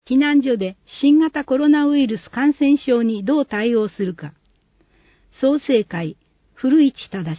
避難所で新型コロナウイルス感染症にどう対応するか。創成会古市忠。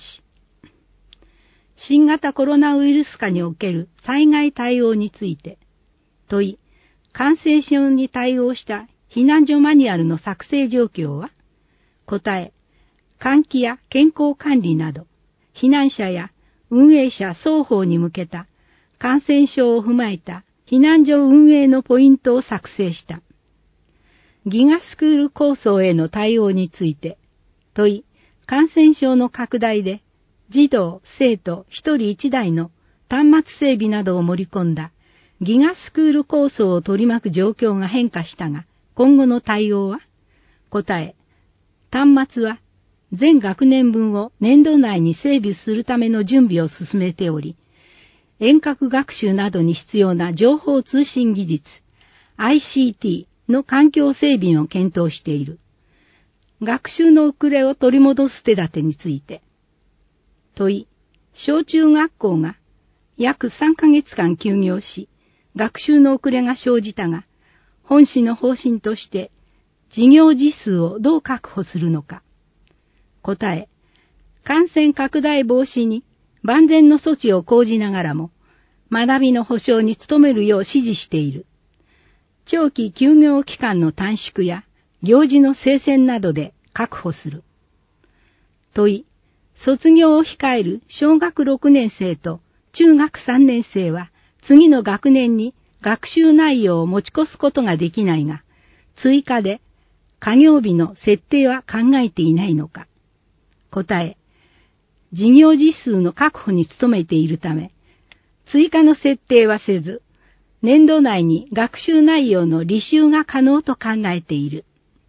新型コロナウイルス下における災害対応について。問い、感染症に対応した避難所マニュアルの作成状況は？答え、換気や健康管理など、避難者や運営者双方に向けた感染症を踏まえた避難所運営のポイントを作成した。ギガスクール構想への対応について、問い、感染症の拡大で児童、生徒一人一台の端末整備などを盛り込んだギガスクール構想を取り巻く状況が変化したが、今後の対応は？答え、端末は全学年分を年度内に整備するための準備を進めており、遠隔学習などに必要な情報通信技術 ICT の環境整備を検討している。学習の遅れを取り戻す手立てについて。問い、小中学校が約3ヶ月間休業し、学習の遅れが生じたが、本市の方針として授業時数をどう確保するのか。答え、感染拡大防止に万全の措置を講じながらも、学びの保障に努めるよう指示している。長期休業期間の短縮や行事の精選などで確保する。問い、卒業を控える小学6年生と中学3年生は次の学年に学習内容を持ち越すことができないが、追加で課業日の設定は考えていないのか。答え、授業時数の確保に努めているため、追加の設定はせず、年度内に学習内容の履修が可能と考えている。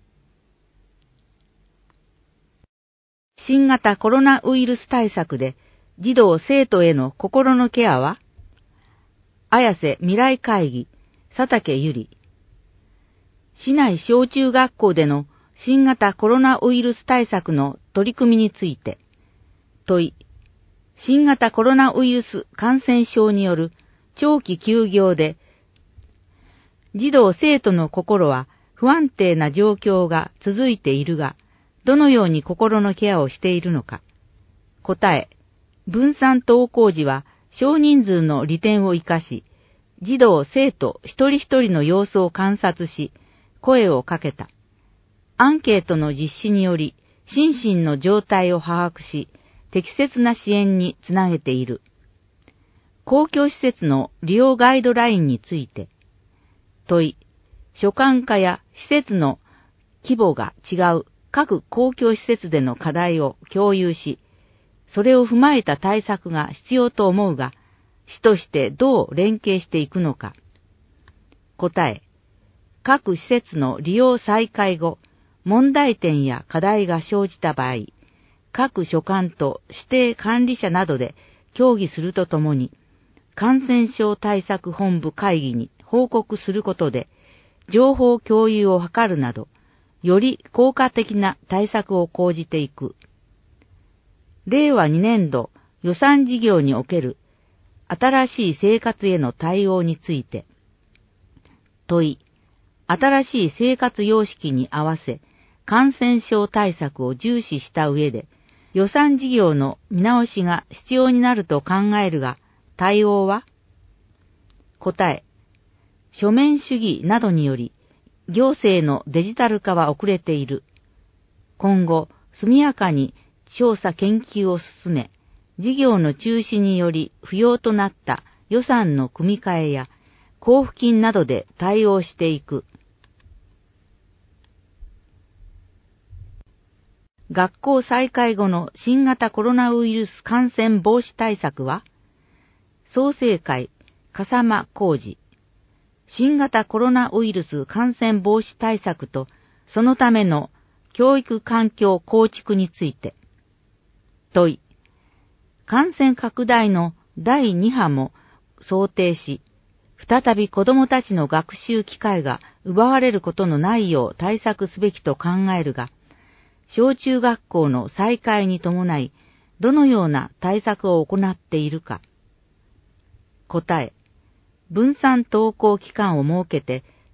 新型コロナウイルス対策で児童生徒への心のケアは？綾瀬未来会議、佐竹ゆり。市内小中学校での新型コロナウイルス対策の取り組みについて。問い、新型コロナウイルス感染症による長期休業で、児童生徒の心は不安定な状況が続いているが、どのように心のケアをしているのか。答え、分散登校時は少人数の利点を生かし、児童生徒一人一人の様子を観察し、声をかけた。アンケートの実施により、心身の状態を把握し、適切な支援につなげている。公共施設の利用ガイドラインについて。問い、所管課や施設の規模が違う各公共施設での課題を共有し、それを踏まえた対策が必要と思うが、市としてどう連携していくのか。答え、各施設の利用再開後、問題点や課題が生じた場合、各所管と指定管理者などで協議するとともに、感染症対策本部会議に報告することで、情報共有を図るなど、より効果的な対策を講じていく。令和2年度予算事業における新しい生活への対応について。問い、新しい生活様式に合わせ、感染症対策を重視した上で、予算事業の見直しが必要になると考えるが、対応は？答え、書面主義などにより、行政のデジタル化は遅れている。今後、速やかに調査研究を進め、事業の中止により不要となった予算の組み替えや交付金などで対応していく。学校再開後の新型コロナウイルス感染防止対策は？創成会、笠間浩二。新型コロナウイルス感染防止対策とそのための教育環境構築について。問い、感染拡大の第2波も想定し、再び子どもたちの学習機会が奪われることのないよう対策すべきと考えるが、小中学校の再開に伴い、どのような対策を行っているか。答え、分散登校期間を設けて、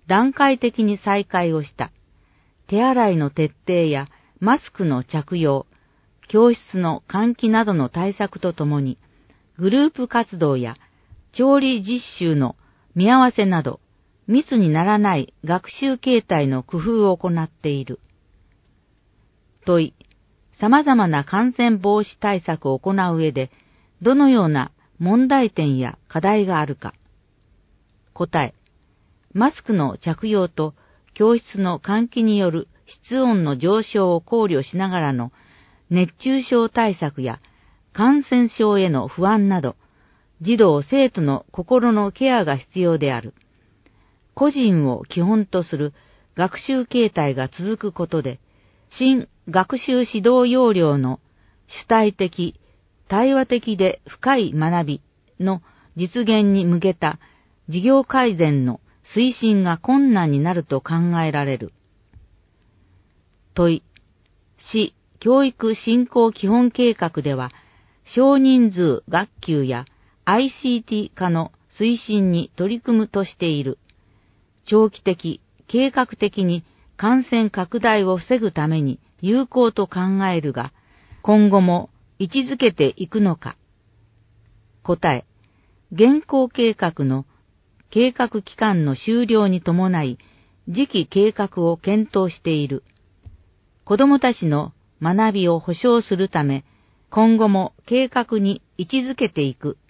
段階的に再開をした。手洗いの徹底やマスクの着用、教室の換気などの対策とともに、グループ活動や調理実習の見合わせなど、密にならない学習形態の工夫を行っている。問い、様々な感染防止対策を行う上で、どのような問題点や課題があるか。答え、マスクの着用と教室の換気による室温の上昇を考慮しながらの熱中症対策や感染症への不安など、児童生徒の心のケアが必要である。個人を基本とする学習形態が続くことで、新学習指導要領の主体的、対話的で深い学びの実現に向けた事業改善の推進が困難になると考えられる。問い、市教育振興基本計画では、少人数学級や ICT 化の推進に取り組むとしている。長期的、計画的に感染拡大を防ぐために有効と考えるが、今後も位置づけていくのか。答え、現行計画の計画期間の終了に伴い、次期計画を検討している。子どもたちの学びを保障するため、今後も計画に位置づけていく。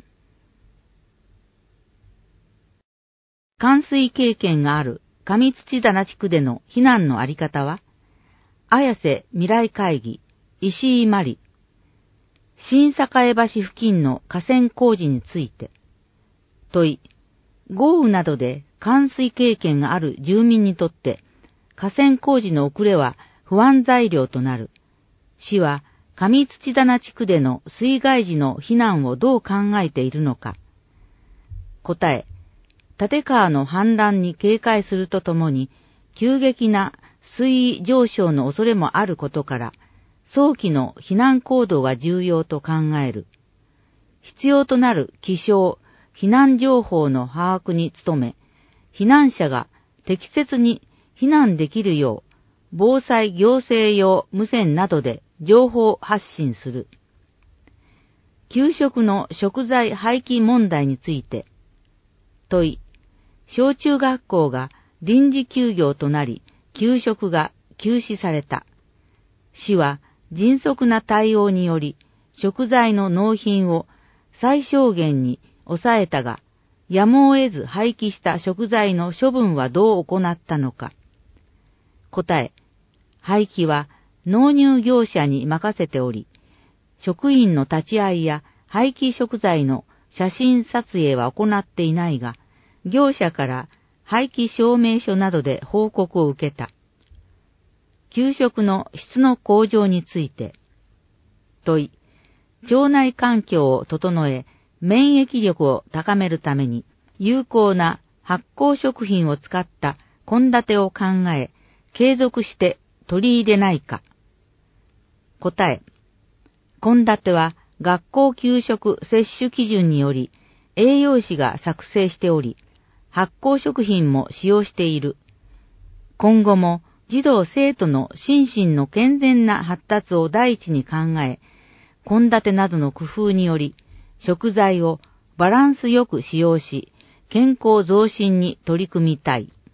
冠水経験がある上土棚地区での避難のあり方は、綾瀬未来会議、石井真理、新栄橋付近の河川工事について、問い、豪雨などで冠水経験がある住民にとって、河川工事の遅れは不安材料となる。市は上土棚地区での水害時の避難をどう考えているのか。答え、立川の氾濫に警戒するとともに、急激な水位上昇の恐れもあることから、早期の避難行動が重要と考える。必要となる気象、避難情報の把握に努め、避難者が適切に避難できるよう、防災行政用無線などで情報発信する。給食の食材廃棄問題について、問い、小中学校が臨時休業となり、給食が休止された。市は迅速な対応により、食材の納品を最小限に抑えたが、やむを得ず廃棄した食材の処分はどう行ったのか。答え、廃棄は納入業者に任せており、職員の立ち会いや廃棄食材の写真撮影は行っていないが、業者から廃棄証明書などで報告を受けた。給食の質の向上について、問い、腸内環境を整え、免疫力を高めるために、有効な発酵食品を使った献立を考え、継続して取り入れないか。答え、献立は学校給食摂取基準により、栄養士が作成しており、発酵食品も使用している。今後も児童生徒の心身の健全な発達を第一に考え、献立などの工夫により、食材をバランスよく使用し、健康増進に取り組みたい。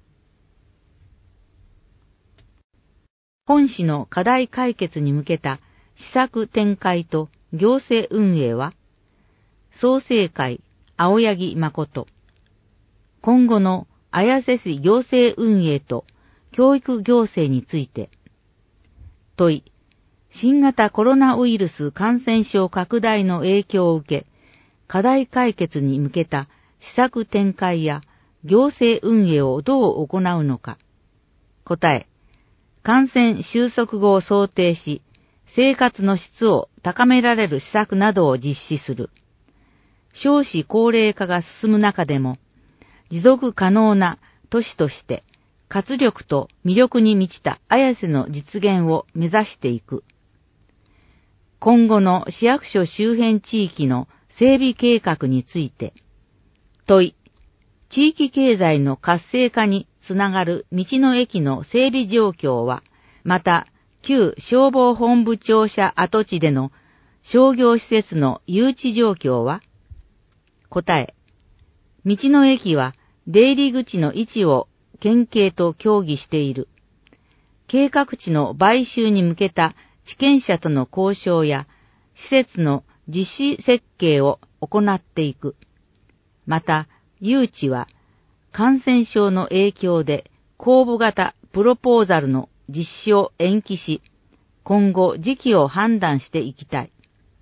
本市の課題解決に向けた施策展開と行政運営は、創成会青柳誠。今後の綾瀬市行政運営と教育行政について、問い、新型コロナウイルス感染症拡大の影響を受け、課題解決に向けた施策展開や行政運営をどう行うのか。答え、感染収束後を想定し、生活の質を高められる施策などを実施する。少子高齢化が進む中でも、持続可能な都市として、活力と魅力に満ちた綾瀬の実現を目指していく。今後の市役所周辺地域の整備計画について、問い、 地域経済の活性化につながる道の駅の整備状況は、また、旧消防本部庁舎跡地での商業施設の誘致状況は？答え、道の駅は出入り口の位置を県警と協議している。計画地の買収に向けた地権者との交渉や施設の実施設計を行っていく。また、誘致は感染症の影響で公募型プロポーザルの実施を延期し、今後時期を判断していきたい。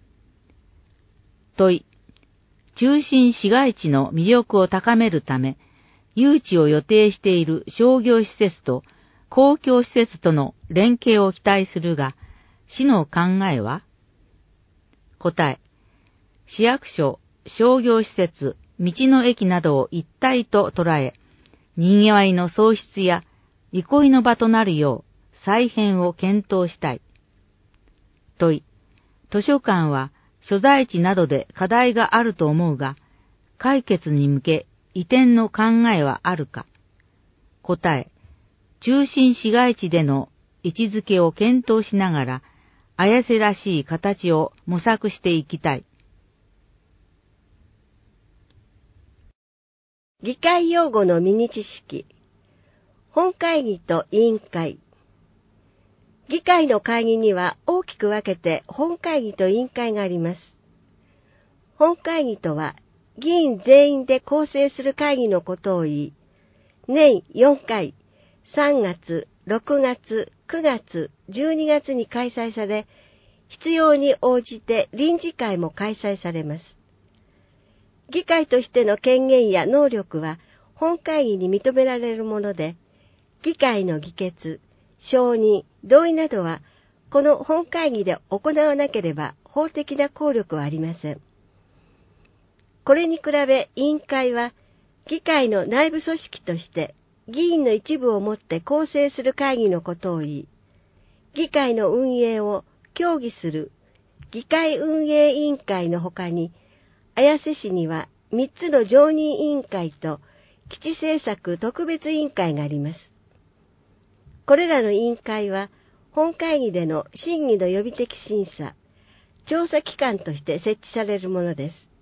問い、中心市街地の魅力を高めるため、誘致を予定している商業施設と公共施設との連携を期待するが、市の考えは？答え、市役所、商業施設、道の駅などを一体と捉え、賑わいの創出や憩いの場となるよう再編を検討したい。問い、図書館は所在地などで課題があると思うが、解決に向け移転の考えはあるか？答え、中心市街地での位置づけを検討しながら、綾瀬らしい形を模索していきたい。 議会用語のミニ知識。本会議と委員会。議会の会議には大きく分けて本会議と委員会があります。本会議とは議員全員で構成する会議のことを言い、年4回、3月、6月、9月、12月に開催され、必要に応じて臨時会も開催されます。議会としての権限や能力は本会議に認められるもので、議会の議決、承認、同意などはこの本会議で行わなければ法的な効力はありません。これに比べ委員会は議会の内部組織として議員の一部をもって構成する会議のことを言い、議会の運営を協議する議会運営委員会のほかに、綾瀬市には3つの常任委員会と基地政策特別委員会があります。これらの委員会は本会議での審議の予備的審査、調査機関として設置されるものです。